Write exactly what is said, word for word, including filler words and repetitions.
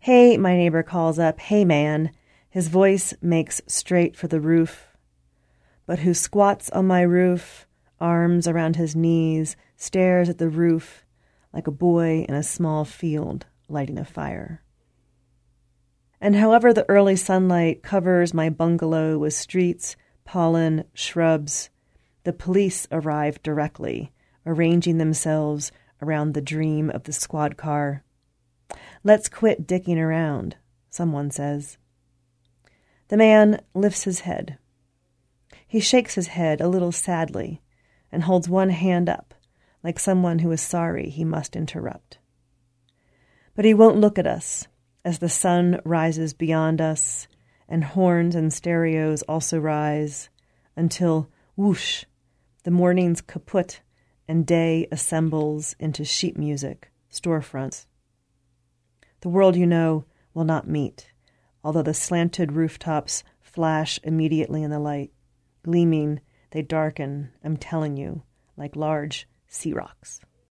"Hey," my neighbor calls up, "hey, man." His voice makes straight for the roof. But who squats on my roof, arms around his knees, stares at the roof like a boy in a small field lighting a fire. And however the early sunlight covers my bungalow with streets, pollen, shrubs, the police arrive directly, arranging themselves around the dream of the squad car. "Let's quit dicking around," someone says. The man lifts his head. He shakes his head a little sadly and holds one hand up, like someone who is sorry he must interrupt. But he won't look at us as the sun rises beyond us and horns and stereos also rise until, whoosh, the morning's kaput and day assembles into sheet music, storefronts. The world, you know, will not meet, although the slanted rooftops flash immediately in the light. Gleaming, they darken, I'm telling you, like large sea rocks.